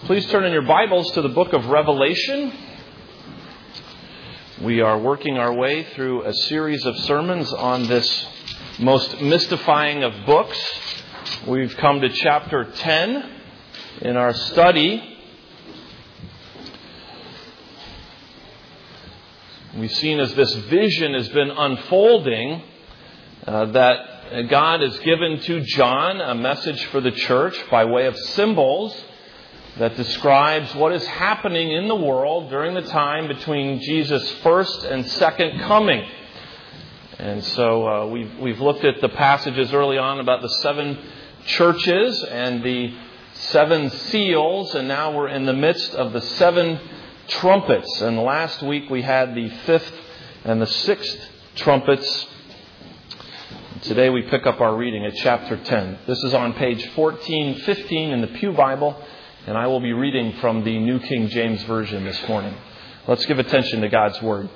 Please turn in your Bibles to the book of Revelation. We are working our way through a series of sermons on this most mystifying of books. We've come to chapter 10 in our study. We've seen as this vision has been unfolding that God has given to John a message for the church by way of symbols that describes what is happening in the world during the time between Jesus' first and second coming. And so we've looked at the passages early on about the seven churches and the seven seals, and now we're in the midst of the seven trumpets. And last week we had the fifth and the sixth trumpets. Today we pick up our reading at chapter 10. This is on page 1415 in the Pew Bible. And I will be reading from the New King James Version this morning. Let's give attention to God's Word.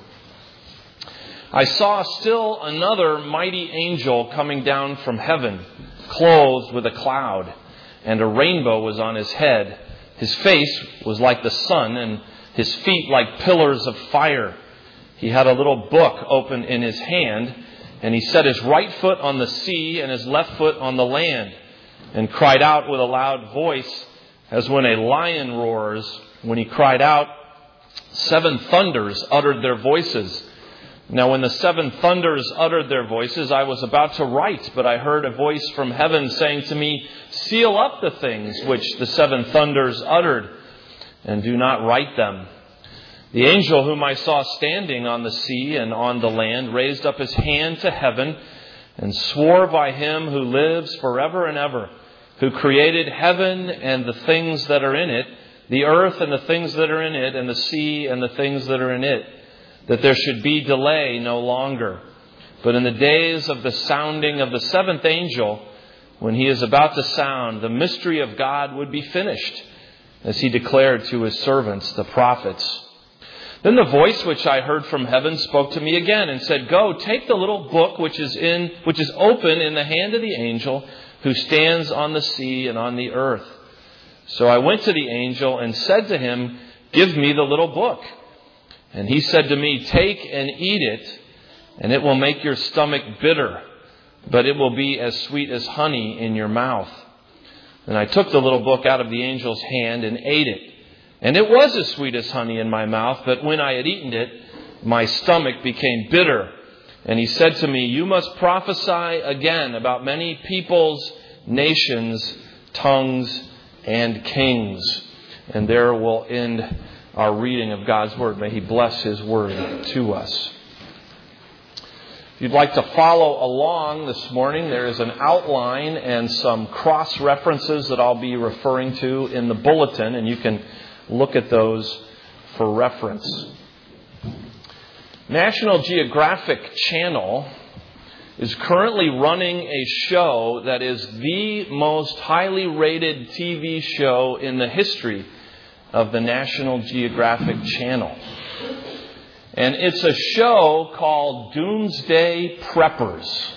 I saw still another mighty angel coming down from heaven, clothed with a cloud, and a rainbow was on his head. His face was like the sun, and his feet like pillars of fire. He had a little book open in his hand, and he set his right foot on the sea and his left foot on the land, and cried out with a loud voice, as when a lion roars. When he cried out, seven thunders uttered their voices. Now when the seven thunders uttered their voices, I was about to write, but I heard a voice from heaven saying to me, seal up the things which the seven thunders uttered, and do not write them. The angel whom I saw standing on the sea and on the land raised up his hand to heaven and swore by him who lives forever and ever, who created heaven and the things that are in it, the earth and the things that are in it, and the sea and the things that are in it, that there should be delay no longer. But in the days of the sounding of the seventh angel, when he is about to sound, the mystery of God would be finished, as he declared to his servants, the prophets. Then the voice which I heard from heaven spoke to me again and said, go, take the little book which is open in the hand of the angel who stands on the sea and on the earth. So I went to the angel and said to him, give me the little book. And he said to me, take and eat it, and it will make your stomach bitter, but it will be as sweet as honey in your mouth. Then I took the little book out of the angel's hand and ate it. And it was as sweet as honey in my mouth, but when I had eaten it, my stomach became bitter. And he said to me, you must prophesy again about many peoples, nations, tongues, and kings. And there we'll end our reading of God's Word. May He bless His Word to us. If you'd like to follow along this morning, there is an outline and some cross-references that I'll be referring to in the bulletin, and you can look at those for reference. National Geographic Channel is currently running a show that is the most highly rated TV show in the history of the National Geographic Channel. And it's a show called Doomsday Preppers.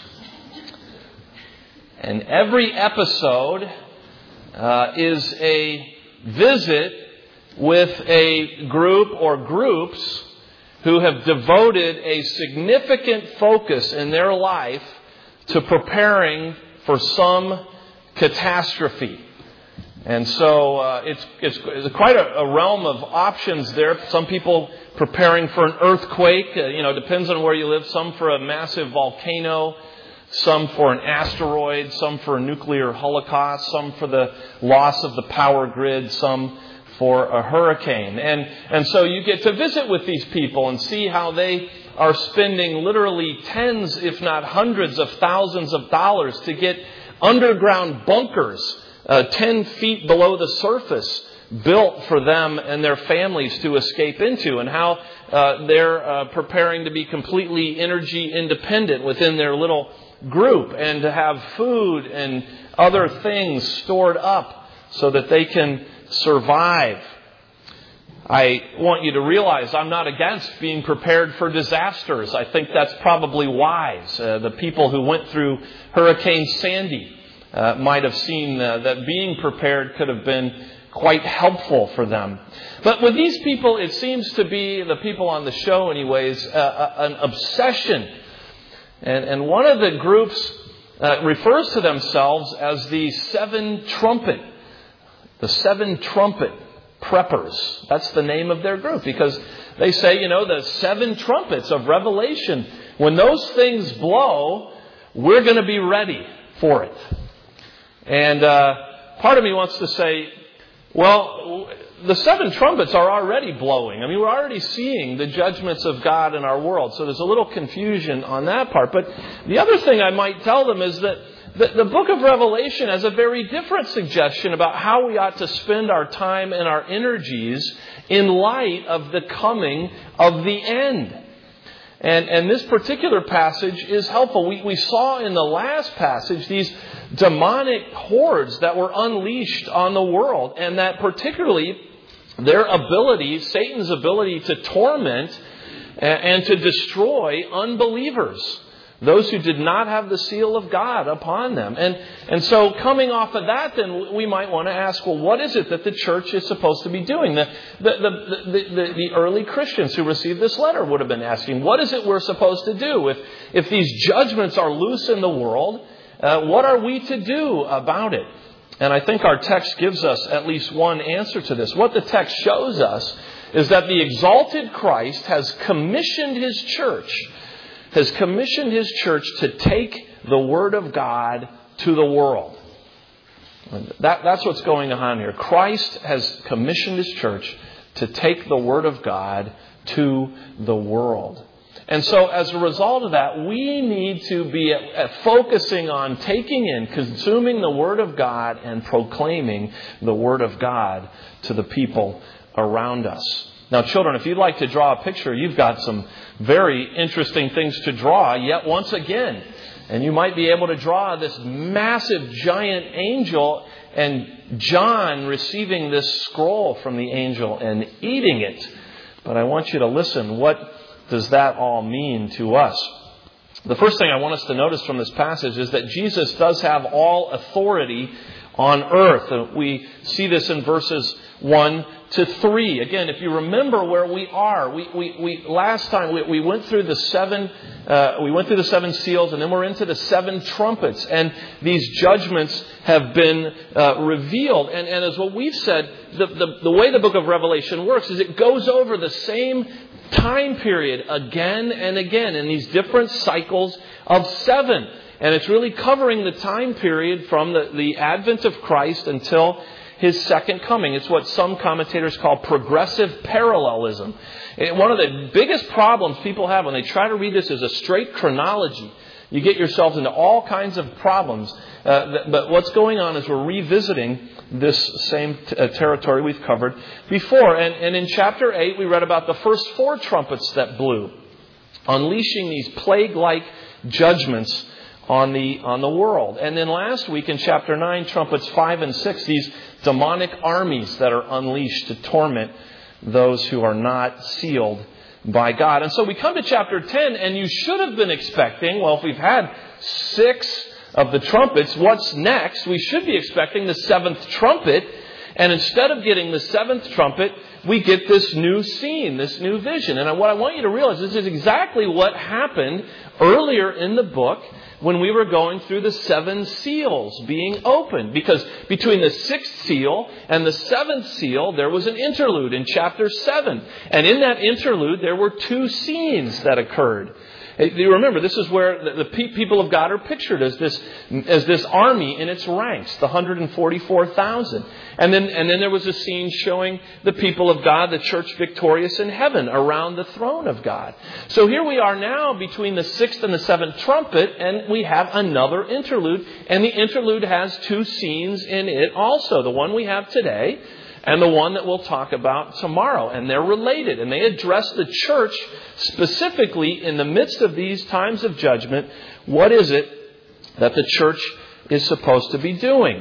And every episode is a visit with a group or groups who have devoted a significant focus in their life to preparing for some catastrophe. And so it's quite a realm of options there. Some people preparing for an earthquake, depends on where you live. Some for a massive volcano, some for an asteroid, some for a nuclear holocaust, some for the loss of the power grid, some for a hurricane. And so you get to visit with these people and see how they are spending literally tens, if not hundreds of thousands of dollars to get underground bunkers 10 feet below the surface built for them and their families to escape into, and how they're preparing to be completely energy independent within their little group and to have food and other things stored up so that they can survive. I want you to realize I'm not against being prepared for disasters. I think that's probably wise. The people who went through Hurricane Sandy might have seen that being prepared could have been quite helpful for them. But with these people, it seems to be, the people on the show anyways, an obsession. And one of the groups refers to themselves as the seven trumpet preppers. That's the name of their group, because they say, the seven trumpets of Revelation, when those things blow, we're going to be ready for it. And part of me wants to say, well, the seven trumpets are already blowing. I mean, we're already seeing the judgments of God in our world. So there's a little confusion on that part. But the other thing I might tell them is that the book of Revelation has a very different suggestion about how we ought to spend our time and our energies in light of the coming of the end. And this particular passage is helpful. We saw in the last passage these demonic hordes that were unleashed on the world, and that particularly their ability, Satan's ability to torment and to destroy unbelievers, those who did not have the seal of God upon them. And so coming off of that, then we might want to ask, well, what is it that the church is supposed to be doing? The early Christians who received this letter would have been asking, what is it we're supposed to do? If these judgments are loose in the world, what are we to do about it? And I think our text gives us at least one answer to this. What the text shows us is that the exalted Christ has commissioned His church to take the Word of God to the world. That's what's going on here. Christ has commissioned His church to take the Word of God to the world. And so as a result of that, we need to be focusing on taking in, consuming the Word of God and proclaiming the Word of God to the people around us. Now, children, if you'd like to draw a picture, you've got some very interesting things to draw yet once again. And you might be able to draw this massive giant angel and John receiving this scroll from the angel and eating it. But I want you to listen. What does that all mean to us? The first thing I want us to notice from this passage is that Jesus does have all authority on earth. We see this in verses 1 to 3. Again, if you remember where we are, we last time we went through the seven seals, and then we're into the seven trumpets, and these judgments have been revealed. And as what we've said, the way the book of Revelation works is it goes over the same time period again and again in these different cycles of seven. And it's really covering the time period from the advent of Christ until His second coming. It's what some commentators call progressive parallelism. One of the biggest problems people have when they try to read this as a straight chronology, you get yourselves into all kinds of problems. But what's going on is we're revisiting this same territory we've covered before. And in chapter 8, we read about the first four trumpets that blew, unleashing these plague-like judgments on the world. And then last week in chapter 9, trumpets 5 and 6, these demonic armies that are unleashed to torment those who are not sealed by God. And so we come to chapter 10, and you should have been expecting, well, if we've had 6 of the trumpets, what's next? We should be expecting the 7th trumpet. And instead of getting the 7th trumpet, we get this new scene, this new vision. And what I want you to realize, this is exactly what happened earlier in the book when we were going through the 7 seals being opened. Because between the 6th seal and the 7th seal, there was an interlude in chapter 7. And in that interlude, there were 2 scenes that occurred. You remember, this is where the people of God are pictured as this army in its ranks, the 144,000. And then there was a scene showing the people of God, the church victorious in heaven, around the throne of God. So here we are now between the 6th and the 7th trumpet, and we have another interlude. And the interlude has 2 scenes in it also, the one we have today and the one that we'll talk about tomorrow. And they're related. And they address the church specifically in the midst of these times of judgment. What is it that the church is supposed to be doing?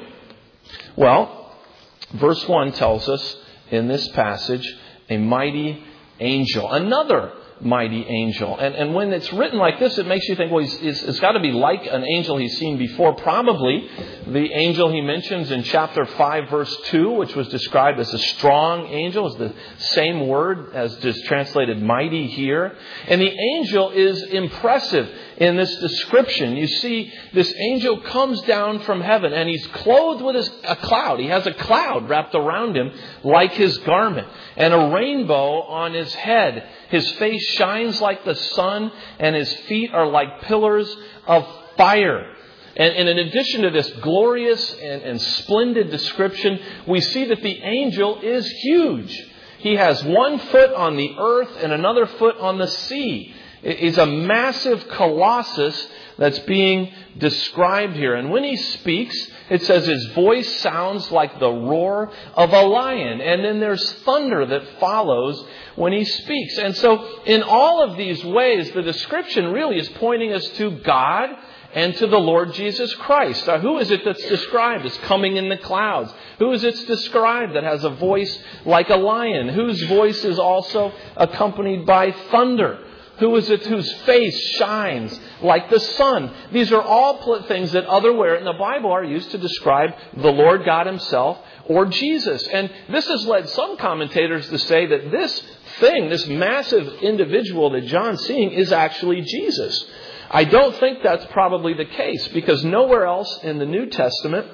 Well, verse 1 tells us in this passage, a mighty angel, another mighty angel. And when it's written like this, it makes you think, well, it's got to be like an angel he's seen before. Probably the angel he mentions in chapter 5, verse 2, which was described as a strong angel, is the same word as is translated mighty here. And the angel is impressive in this description. You see, this angel comes down from heaven and he's clothed with a cloud. He has a cloud wrapped around him like his garment and a rainbow on his head. His face shines like the sun and his feet are like pillars of fire. And in addition to this glorious and splendid description, we see that the angel is huge. He has one foot on the earth and another foot on the sea. It's a massive colossus that's being described here. And when he speaks, it says his voice sounds like the roar of a lion. And then there's thunder that follows when he speaks. And so in all of these ways, the description really is pointing us to God and to the Lord Jesus Christ. Now, who is it that's described as coming in the clouds? Who is it described that has a voice like a lion? Whose voice is also accompanied by thunder? Who is it whose face shines like the sun? These are all things that otherwhere in the Bible are used to describe the Lord God himself or Jesus. And this has led some commentators to say that this massive individual that John's seeing is actually Jesus. I don't think that's probably the case, because nowhere else in the New Testament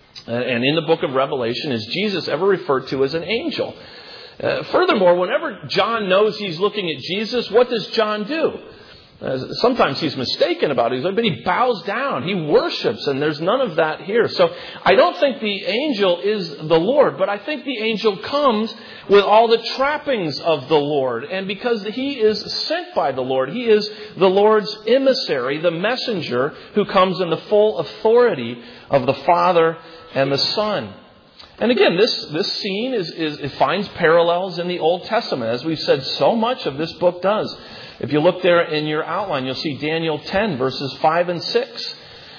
and in the book of Revelation is Jesus ever referred to as an angel. Furthermore, whenever John knows he's looking at Jesus, what does John do? Sometimes he's mistaken about it, but he bows down, he worships, and there's none of that here. So I don't think the angel is the Lord, but I think the angel comes with all the trappings of the Lord. And because he is sent by the Lord, he is the Lord's emissary, the messenger who comes in the full authority of the Father and the Son. And again, this scene it finds parallels in the Old Testament, as we've said so much of this book does. If you look there in your outline, you'll see Daniel 10, verses 5 and 6.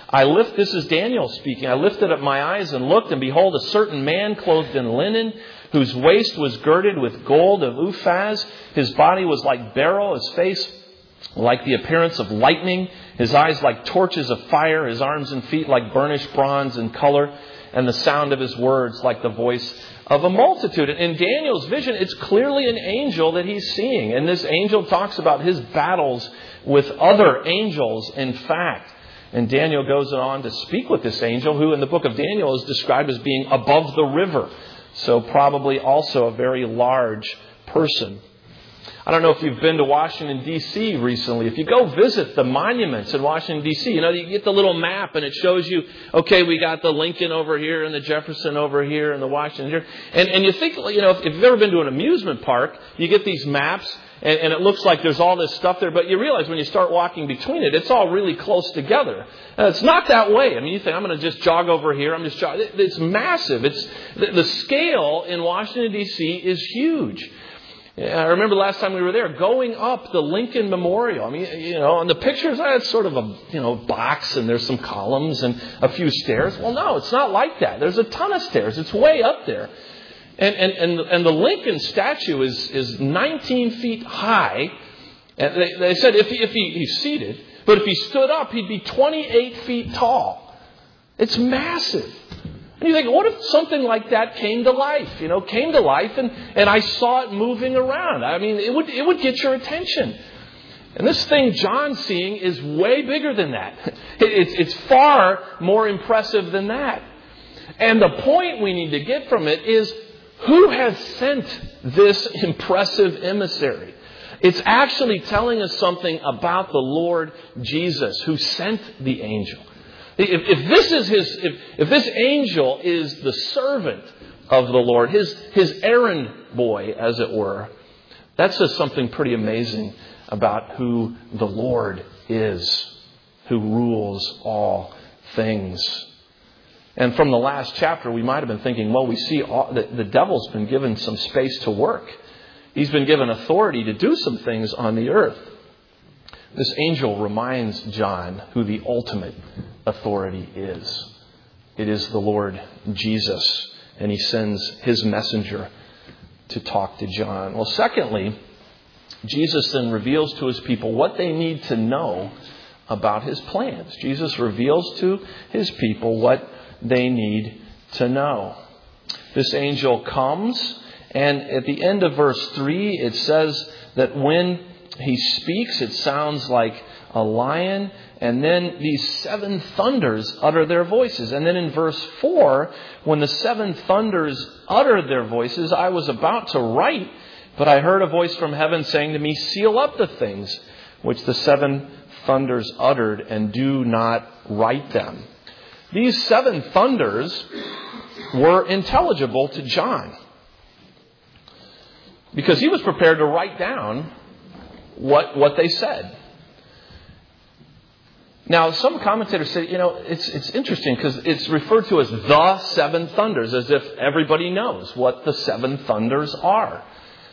This is Daniel speaking. I lifted up my eyes and looked, and behold, a certain man clothed in linen, whose waist was girded with gold of Uphaz. His body was like beryl, his face like the appearance of lightning, his eyes like torches of fire, his arms and feet like burnished bronze in color, and the sound of his words like the voice of a multitude. In Daniel's vision, it's clearly an angel that he's seeing. And this angel talks about his battles with other angels, in fact. And Daniel goes on to speak with this angel, who in the book of Daniel is described as being above the river. So probably also a very large person. I don't know if you've been to Washington, D.C. recently. If you go visit the monuments in Washington, D.C., you get the little map and it shows you, okay, we got the Lincoln over here and the Jefferson over here and the Washington here. And you think, if you've ever been to an amusement park, you get these maps and it looks like there's all this stuff there. But you realize when you start walking between it, it's all really close together. And it's not that way. I mean, you think, I'm going to just jog over here. It's massive. The scale in Washington, D.C. is huge. I remember last time we were there, going up the Lincoln Memorial. I mean, on the pictures, it's sort of a, box and there's some columns and a few stairs. Well, no, it's not like that. There's a ton of stairs. It's way up there. And the Lincoln statue is 19 feet high. And they said if he's seated, but if he stood up, he'd be 28 feet tall. It's massive. And you think, what if something like that came to life? And I saw it moving around. I mean, it would get your attention. And this thing John's seeing is way bigger than that. It's far more impressive than that. And the point we need to get from it is, who has sent this impressive emissary? It's actually telling us something about the Lord Jesus, who sent the angel. If this angel is the servant of the Lord, his errand boy, as it were, that says something pretty amazing about who the Lord is, who rules all things. And from the last chapter, we might have been thinking, well, we see the devil's been given some space to work. He's been given authority to do some things on the earth. This angel reminds John who the ultimate authority is. It is the Lord Jesus, and he sends his messenger to talk to John. Well, secondly, Jesus then reveals to his people what they need to know about his plans. Jesus reveals to his people what they need to know. This angel comes, and at the end of verse 3, it says that when he speaks, it sounds like a lion, and then these 7 thunders utter their voices. And then in verse 4, when the 7 thunders uttered their voices, I was about to write, but I heard a voice from heaven saying to me, seal up the things which the 7 thunders uttered, and do not write them. These 7 thunders were intelligible to John, because he was prepared to write down what they said. Now, some commentators say, it's interesting because it's referred to as the 7 thunders, as if everybody knows what the 7 thunders are.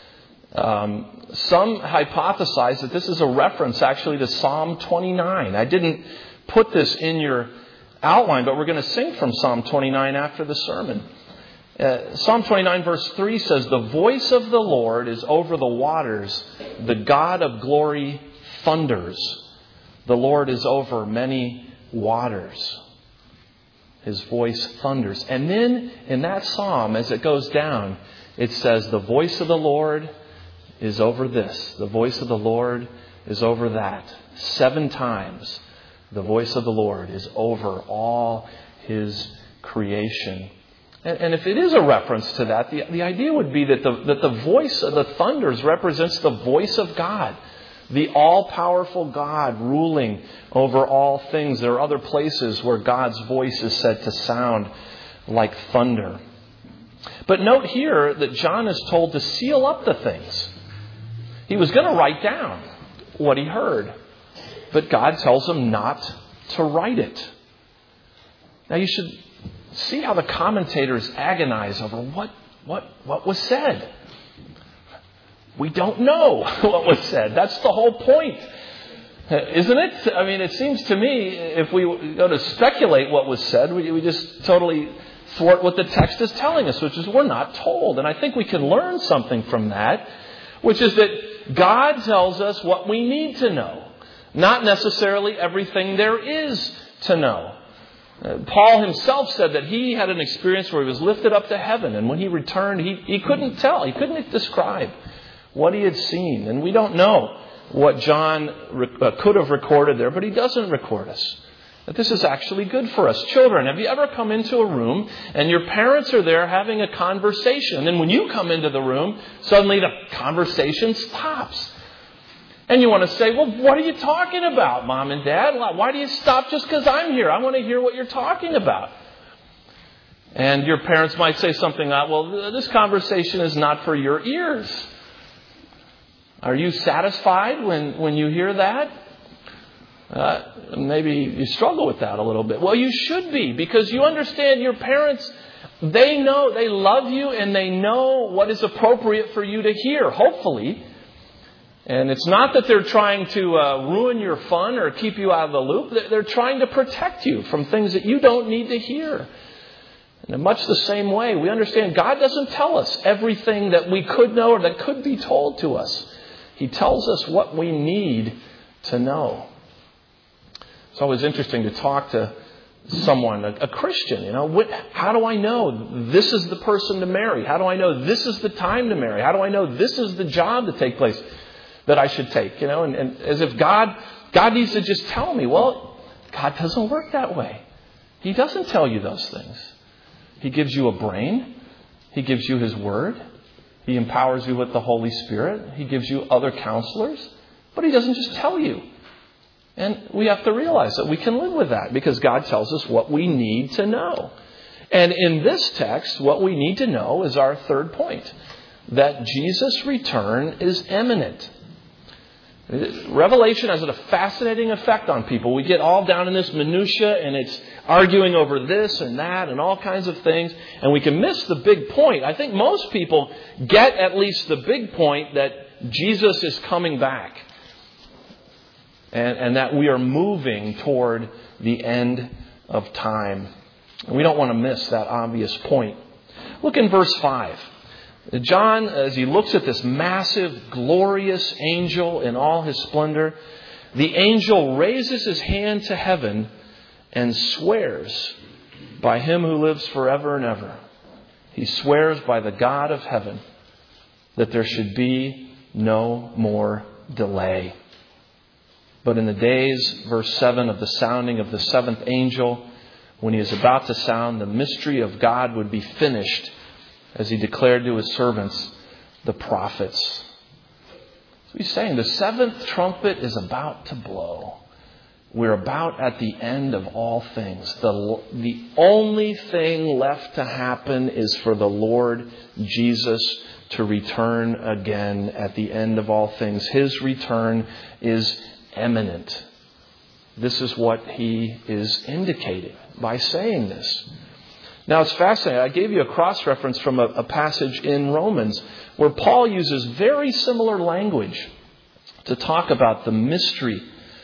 Some hypothesize that this is a reference actually to Psalm 29. I didn't put this in your outline, but we're going to sing from Psalm 29 after the sermon. Psalm 29 verse 3 says, the voice of the Lord is over the waters. The God of glory thunders. The Lord is over many waters. His voice thunders. And then in that psalm, as it goes down, it says, the voice of the Lord is over this. The voice of the Lord is over that. 7 times the voice of the Lord is over all his creation. And if it is a reference to that, the idea would be that the voice of the thunders represents the voice of God. The all-powerful God ruling over all things. There are other places where God's voice is said to sound like thunder. But note here that John is told to seal up the things. He was going to write down what he heard, but God tells him not to write it. Now you should see how the commentators agonize over what was said. We don't know what was said. That's the whole point, isn't it? I mean, it seems to me if we go to speculate what was said, we just totally thwart what the text is telling us, which is we're not told. And I think we can learn something from that, which is that God tells us what we need to know, not necessarily everything there is to know. Paul himself said that he had an experience where he was lifted up to heaven, and when he returned, he couldn't tell, he couldn't describe what he had seen. And we don't know what John could have recorded there, but he doesn't record us. That this is actually good for us. Children, have you ever come into a room and your parents are there having a conversation, and then when you come into the room, suddenly the conversation stops? And you want to say, well, what are you talking about, Mom and Dad? Why do you stop just because I'm here? I want to hear what you're talking about. And your parents might say something like, well, this conversation is not for your ears. Are you satisfied when you hear that? Maybe you struggle with that a little bit. Well, you should be, because you understand your parents, they know, they love you, and they know what is appropriate for you to hear, hopefully. And it's not that they're trying to ruin your fun or keep you out of the loop. They're trying to protect you from things that you don't need to hear. And in much the same way, we understand God doesn't tell us everything that we could know or that could be told to us. He tells us what we need to know. It's always interesting to talk to someone, a Christian. How do I know this is the person to marry? How do I know this is the time to marry? How do I know this is the job to take place that I should take? And as if God needs to just tell me. Well, God doesn't work that way. He doesn't tell you those things. He gives you a brain. He gives you His Word. He empowers you with the Holy Spirit. He gives you other counselors. But He doesn't just tell you. And we have to realize that we can live with that because God tells us what we need to know. And in this text, what we need to know is our third point, that Jesus' return is imminent. Revelation has a fascinating effect on people. We get all down in this minutia, and it's arguing over this and that and all kinds of things, and we can miss the big point. I think most people get at least the big point that Jesus is coming back and that we are moving toward the end of time. And we don't want to miss that obvious point. Look in verse 5. John, as he looks at this massive, glorious angel in all his splendor, the angel raises his hand to heaven and swears by him who lives forever and ever. He swears by the God of heaven that there should be no more delay. But in the days, verse 7, of the sounding of the seventh angel, when he is about to sound, the mystery of God would be finished, as he declared to his servants, the prophets. So he's saying the seventh trumpet is about to blow. We're about at the end of all things. The only thing left to happen is for the Lord Jesus to return again at the end of all things. His return is imminent. This is what he is indicating by saying this. Now, it's fascinating. I gave you a cross-reference from a passage in Romans where Paul uses very similar language to talk about the mystery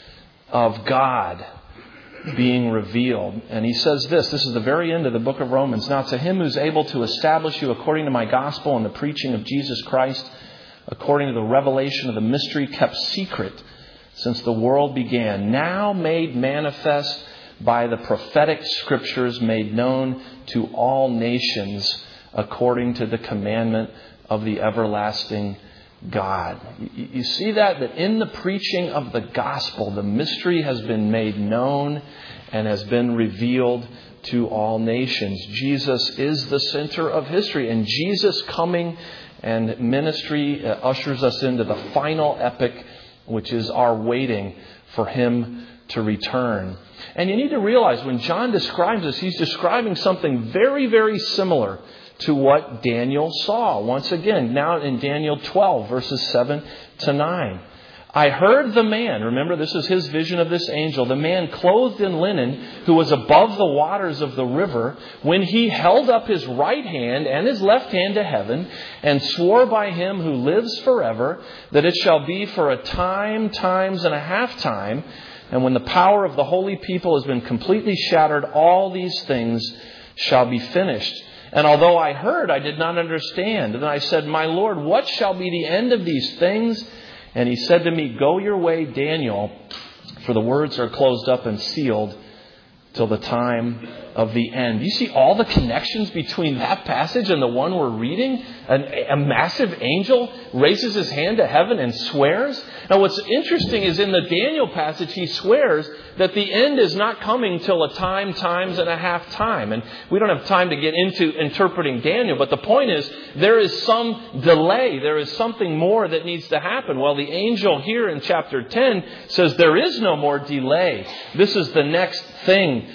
of God being revealed. And he says this is the very end of the book of Romans. Now, to him who's able to establish you according to my gospel and the preaching of Jesus Christ, according to the revelation of the mystery kept secret since the world began, now made manifest by the prophetic scriptures, made known to all nations according to the commandment of the everlasting God. You see that in the preaching of the gospel, the mystery has been made known and has been revealed to all nations. Jesus is the center of history, and Jesus' coming and ministry ushers us into the final epic, which is our waiting for him to return. And you need to realize when John describes this, he's describing something very, very similar to what Daniel saw. Once again, now in Daniel 12, verses 7 to 9. I heard the man, remember this is his vision of this angel, the man clothed in linen who was above the waters of the river, when he held up his right hand and his left hand to heaven and swore by him who lives forever that it shall be for a time, times and a half time. And when the power of the holy people has been completely shattered, all these things shall be finished. And although I heard, I did not understand. And I said, my Lord, what shall be the end of these things? And he said to me, go your way, Daniel, for the words are closed up and sealed till the time of the end. You see all the connections between that passage and the one we're reading? A massive angel raises his hand to heaven and swears. Now what's interesting is in the Daniel passage, he swears that the end is not coming till a time, times and a half time. And we don't have time to get into interpreting Daniel, but the point is there is some delay. There is something more that needs to happen. Well, the angel here in chapter 10 says there is no more delay. This is the next thing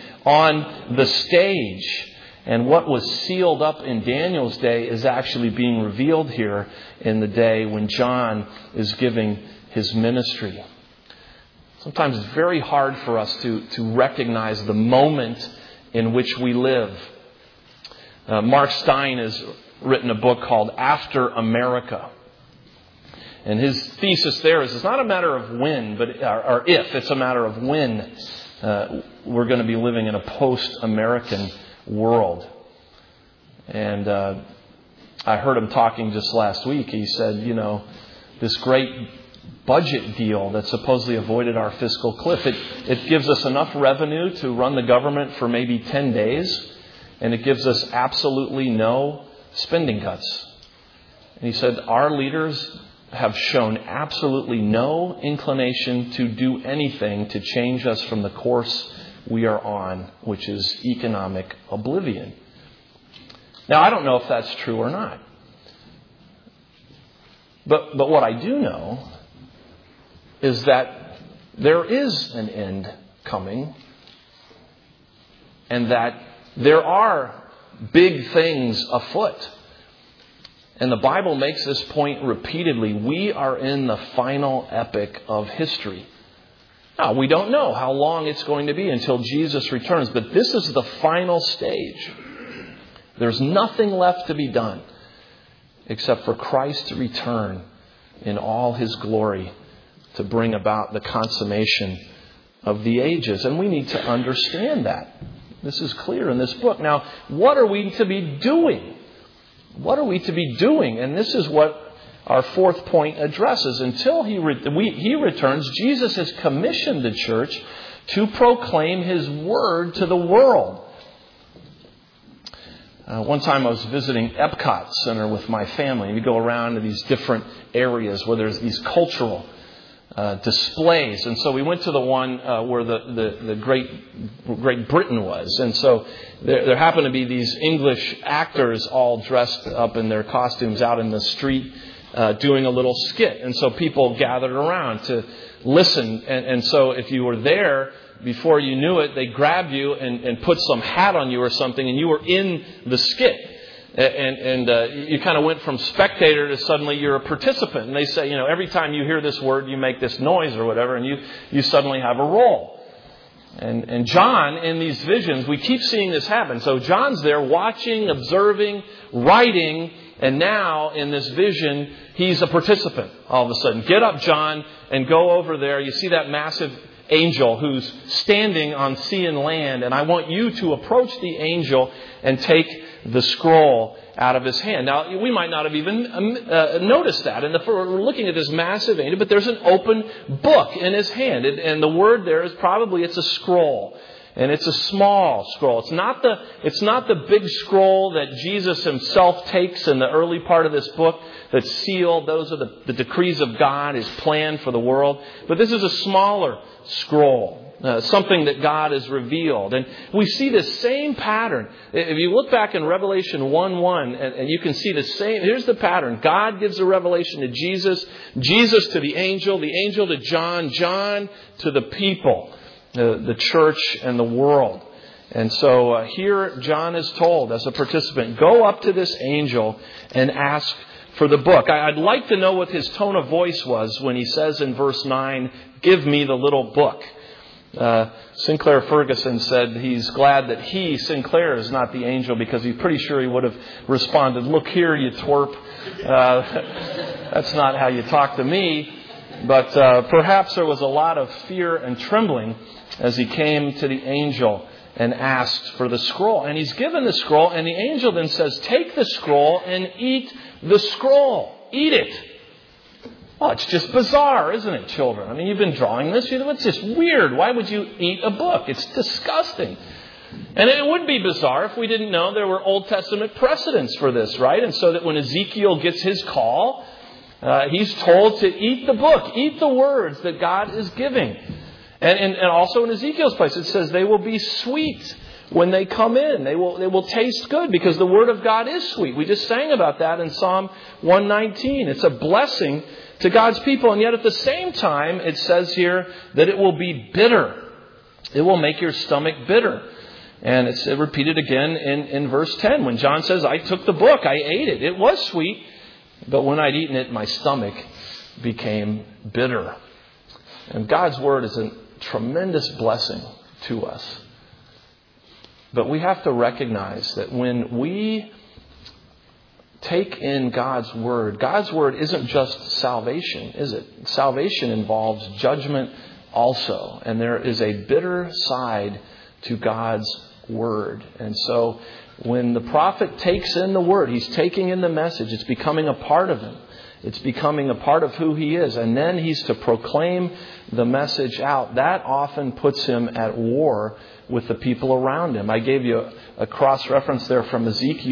on the stage. And what was sealed up in Daniel's day is actually being revealed here in the day when John is giving his ministry. Sometimes it's very hard for us to recognize the moment in which we live. Mark Stein has written a book called After America. And his thesis there is it's not a matter of when, or if, it's a matter of when we're going to be living in a post-American world. And I heard him talking just last week. He said, this great budget deal that supposedly avoided our fiscal cliff, it gives us enough revenue to run the government for maybe 10 days, and it gives us absolutely no spending cuts. And he said, our leaders have shown absolutely no inclination to do anything to change us from the course we are on, which is economic oblivion. Now, I don't know if that's true or not. But what I do know is that there is an end coming, and that there are big things afoot. And the Bible makes this point repeatedly. We are in the final epic of history. Now, we don't know how long it's going to be until Jesus returns, but this is the final stage. There's nothing left to be done except for Christ to return in all his glory to bring about the consummation of the ages. And we need to understand that. This is clear in this book. Now, what are we to be doing What are we to be doing? And this is what our fourth point addresses. Until He returns, Jesus has commissioned the church to proclaim His word to the world. One time I was visiting Epcot Center with my family. We go around to these different areas where there's these cultural displays. And so we went to the one where the Great Britain was. And so there happened to be these English actors all dressed up in their costumes out in the street doing a little skit. And so people gathered around to listen. And so if you were there, before you knew it, they grabbed you and put some hat on you or something, and you were in the skit. And you kind of went from spectator to suddenly you're a participant. And they say, every time you hear this word, you make this noise or whatever, and you suddenly have a role. And John, in these visions, we keep seeing this happen. So John's there watching, observing, writing, and now in this vision, he's a participant all of a sudden. Get up, John, and go over there. You see that massive angel who's standing on sea and land, and I want you to approach the angel and take the scroll out of his hand. Now, we might not have even noticed that. And we're looking at this massive angel, but there's an open book in his hand. And the word there is probably it's a scroll. And it's a small scroll. It's not the big scroll that Jesus himself takes in the early part of this book that's sealed. Those are the decrees of God, His plan for the world. But this is a smaller scroll, something that God has revealed. And we see the same pattern. If you look back in Revelation 1:1, and you can see the same, here's the pattern. God gives a revelation to Jesus, Jesus to the angel to John, John to the people. The church and the world. And so here John is told as a participant, go up to this angel and ask for the book. I'd like to know what his tone of voice was when he says in verse 9, give me the little book. Sinclair Ferguson said he's glad that Sinclair, is not the angel, because he's pretty sure he would have responded, look here, you twerp. That's not how you talk to me. But perhaps there was a lot of fear and trembling as he came to the angel and asked for the scroll. And he's given the scroll, and the angel then says, take the scroll and eat the scroll. Eat it. Well, it's just bizarre, isn't it, children? I mean, you've been drawing this. It's just weird. Why would you eat a book? It's disgusting. And it would be bizarre if we didn't know there were Old Testament precedents for this, right? And so that when Ezekiel gets his call, he's told to eat the book, eat the words that God is giving. And also in Ezekiel's place, it says they will be sweet when they come in. They will taste good because the word of God is sweet. We just sang about that in Psalm 119. It's a blessing to God's people. And yet at the same time, it says here that it will be bitter. It will make your stomach bitter. And it's repeated again in verse 10 when John says, I took the book, I ate it. It was sweet. But when I'd eaten it, my stomach became bitter. And God's word is a tremendous blessing to us. But we have to recognize that when we take in God's word isn't just salvation, is it? Salvation involves judgment also. And there is a bitter side to God's word. And so when the prophet takes in the word, he's taking in the message. It's becoming a part of him. It's becoming a part of who he is. And then he's to proclaim the message out. That often puts him at war with the people around him. I gave you a cross-reference there from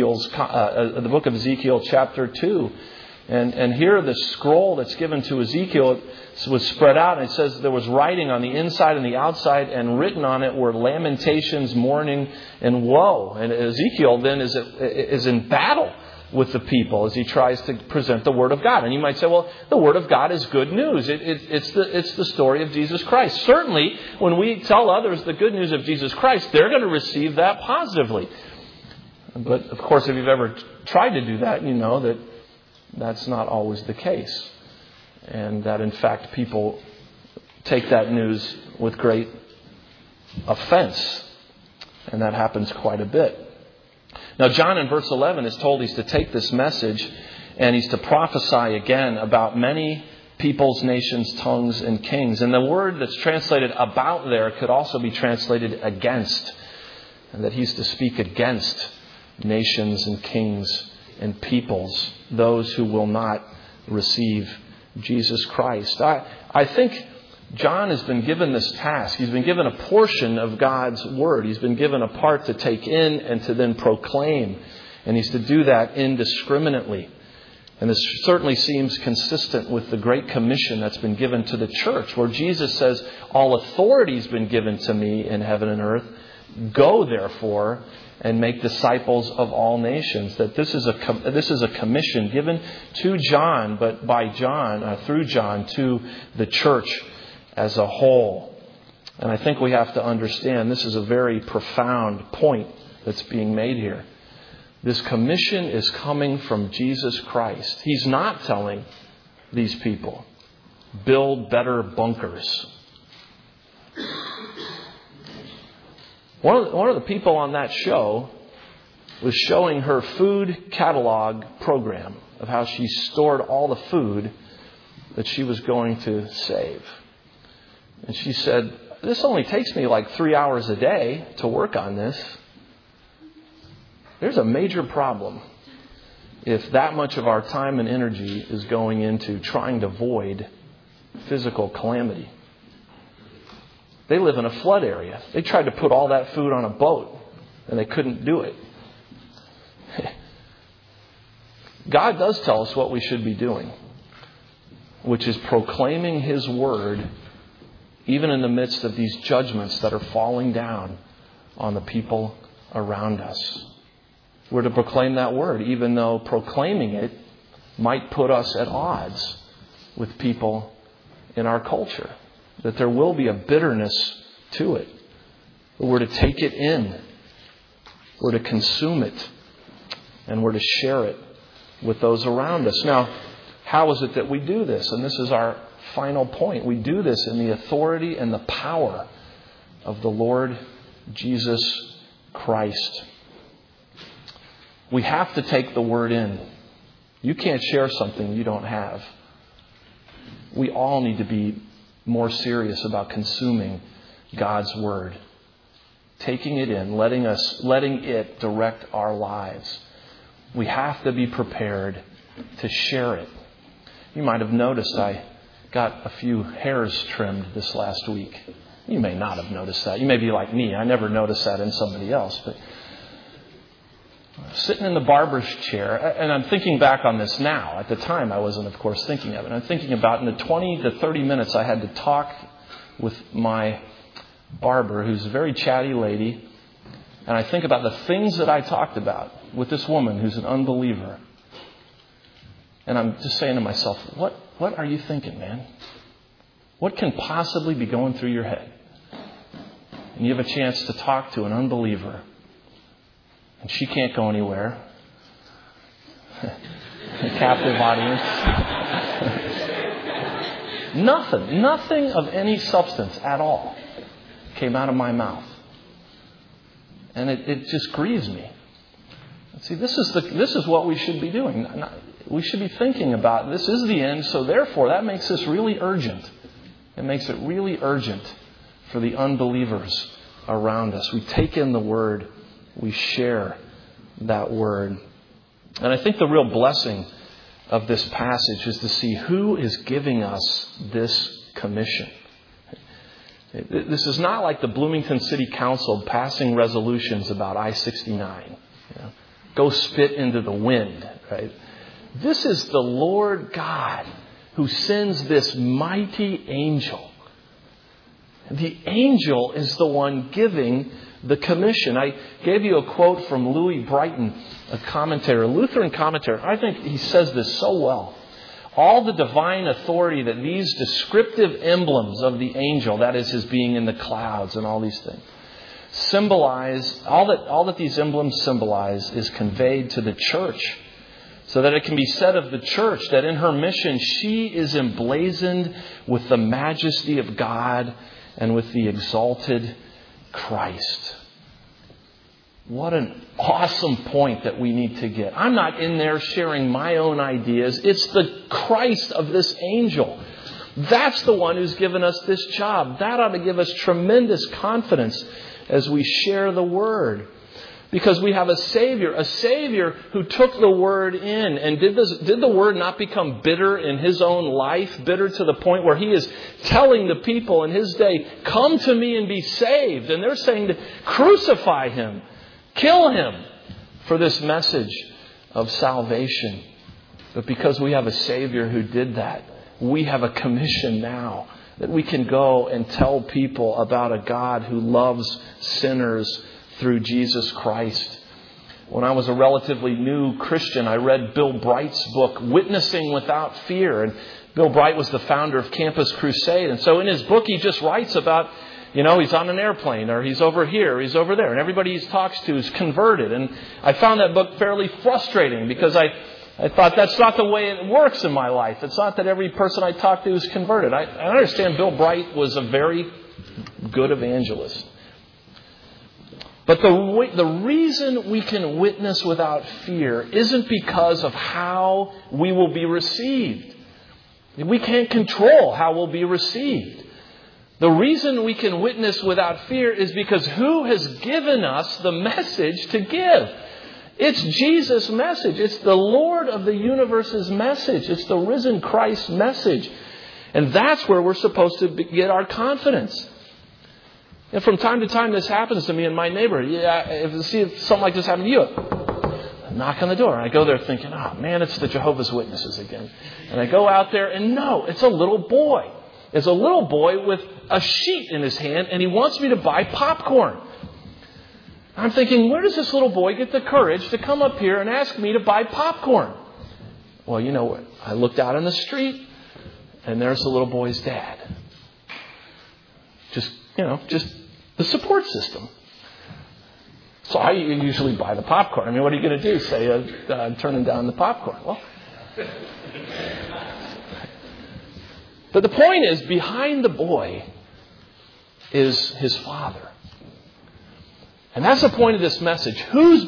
the book of Ezekiel chapter 2. And here the scroll that's given to Ezekiel was spread out. And it says there was writing on the inside and the outside, and written on it were lamentations, mourning, and woe. And Ezekiel then is in battle with the people as he tries to present the Word of God. And you might say, well, the Word of God is good news. It's the story of Jesus Christ. Certainly, when we tell others the good news of Jesus Christ, they're going to receive that positively. But, of course, if you've ever tried to do that, you know that that's not always the case. And that, in fact, people take that news with great offense. And that happens quite a bit. Now, John in verse 11 is told he's to take this message and he's to prophesy again about many peoples, nations, tongues, and kings. And the word that's translated about there could also be translated against. And that he's to speak against nations and kings and peoples, those who will not receive Jesus Christ. I think John has been given this task. He's been given a portion of God's Word. He's been given a part to take in and to then proclaim. And he's to do that indiscriminately. And this certainly seems consistent with the Great Commission that's been given to the church, where Jesus says, all authority has been given to me in heaven and earth. Go, therefore, and make disciples of all nations. That this is a commission given to John, but by John, through John, to the church as a whole. And I think we have to understand this is a very profound point that's being made here. This commission is coming from Jesus Christ. He's not telling these people, build better bunkers. One of the people on that show was showing her food catalog program of how she stored all the food that she was going to save. And she said, this only takes me like 3 hours a day to work on this. There's a major problem if that much of our time and energy is going into trying to avoid physical calamity. They live in a flood area. They tried to put all that food on a boat, and they couldn't do it. God does tell us what we should be doing, which is proclaiming His Word, even in the midst of these judgments that are falling down on the people around us. We're to proclaim that Word, even though proclaiming it might put us at odds with people in our culture. That there will be a bitterness to it. We're to take it in. We're to consume it. And we're to share it with those around us. Now, how is it that we do this? And this is our final point. We do this in the authority and the power of the Lord Jesus Christ. We have to take the Word in. You can't share something you don't have. We all need to be more serious about consuming God's Word. Taking it in, letting it direct our lives. We have to be prepared to share it. You might have noticed I got a few hairs trimmed this last week. You may not have noticed that. You may be like me. I never noticed that in somebody else. But sitting in the barber's chair, and I'm thinking back on this now. At the time, I wasn't, of course, thinking of it. I'm thinking about in the 20 to 30 minutes I had to talk with my barber, who's a very chatty lady. And I think about the things that I talked about with this woman who's an unbeliever. And I'm just saying to myself, what are you thinking, man? What can possibly be going through your head? And you have a chance to talk to an unbeliever. And she can't go anywhere. A captive audience. Nothing of any substance at all came out of my mouth. And it just grieves me. See, this is what we should be doing. We should be thinking about this is the end, so therefore that makes this really urgent. It makes it really urgent for the unbelievers around us. We take in the Word. We share that Word. And I think the real blessing of this passage is to see who is giving us this commission. This is not like the Bloomington City Council passing resolutions about I-69. Go spit into the wind, right? This is the Lord God who sends this mighty angel. The angel is the one giving the commission. I gave you a quote from Louis Brighton, a commentator, a Lutheran commentator. I think he says this so well. All the divine authority that these descriptive emblems of the angel, that is his being in the clouds and all these things, symbolize, all that these emblems symbolize is conveyed to the church, so that it can be said of the church that in her mission she is emblazoned with the majesty of God and with the exalted Christ. What an awesome point that we need to get. I'm not in there sharing my own ideas. It's the Christ of this angel. That's the one who's given us this job. That ought to give us tremendous confidence as we share the Word. Because we have a Savior who took the Word in. And did the Word not become bitter in His own life? Bitter to the point where He is telling the people in His day, come to me and be saved. And they're saying to crucify Him, kill Him for this message of salvation. But because we have a Savior who did that, we have a commission now that we can go and tell people about a God who loves sinners through Jesus Christ. When I was a relatively new Christian, I read Bill Bright's book, Witnessing Without Fear. And Bill Bright was the founder of Campus Crusade. And so in his book, he just writes about, he's on an airplane, or he's over here, or he's over there. And everybody he talks to is converted. And I found that book fairly frustrating because I thought that's not the way it works in my life. It's not that every person I talk to is converted. I understand Bill Bright was a very good evangelist. But the reason we can witness without fear isn't because of how we will be received. We can't control how we'll be received. The reason we can witness without fear is because who has given us the message to give? It's Jesus' message. It's the Lord of the universe's message. It's the risen Christ's message. And that's where we're supposed to get our confidence. And from time to time, this happens to me in my neighborhood. If something like this happened to you, I knock on the door. And I go there thinking, oh, man, it's the Jehovah's Witnesses again. And I go out there and no, it's a little boy. It's a little boy with a sheet in his hand and he wants me to buy popcorn. I'm thinking, where does this little boy get the courage to come up here and ask me to buy popcorn? Well, you know what? I looked out on the street and there's the little boy's dad. Just the support system. So I usually buy the popcorn. I mean, what are you going to do? Say, I'm turning down the popcorn. Well, but the point is, behind the boy is his father. And that's the point of this message. Who's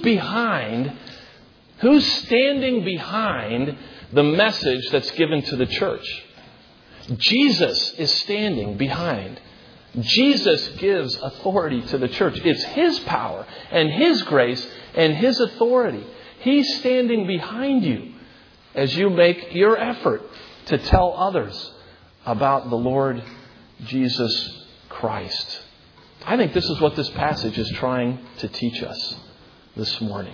standing behind the message that's given to the church? Jesus is standing behind. Jesus gives authority to the church. It's His power and His grace and His authority. He's standing behind you as you make your effort to tell others about the Lord Jesus Christ. I think this is what this passage is trying to teach us this morning.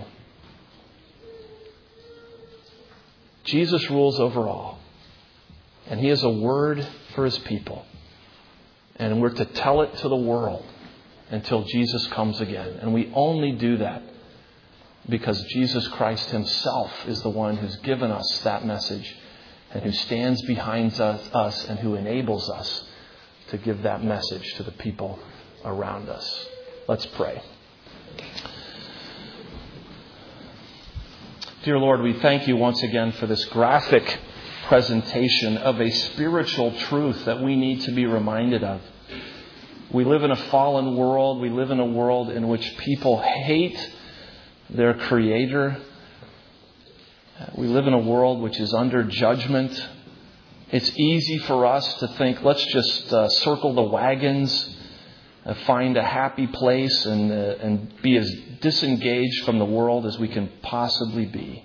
Jesus rules over all, and He has a word for His people. And we're to tell it to the world until Jesus comes again. And we only do that because Jesus Christ Himself is the one who's given us that message and who stands behind us and who enables us to give that message to the people around us. Let's pray. Dear Lord, we thank You once again for this graphic presentation of a spiritual truth that we need to be reminded of. We live in a fallen world. We live in a world in which people hate their Creator. We live in a world which is under judgment. It's easy for us to think, let's just circle the wagons, find a happy place, and be as disengaged from the world as we can possibly be.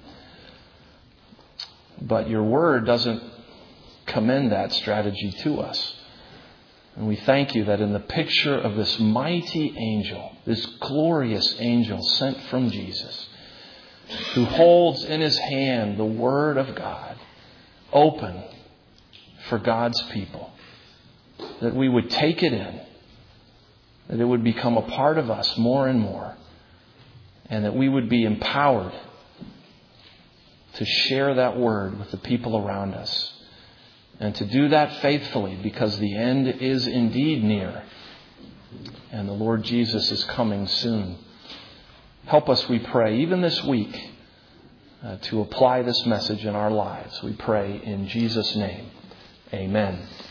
But Your Word doesn't commend that strategy to us. And we thank You that in the picture of this mighty angel, this glorious angel sent from Jesus, who holds in his hand the Word of God, open for God's people, that we would take it in, that it would become a part of us more and more, and that we would be empowered to share that Word with the people around us. And to do that faithfully because the end is indeed near. And the Lord Jesus is coming soon. Help us, we pray, even this week, to apply this message in our lives. We pray in Jesus' name. Amen.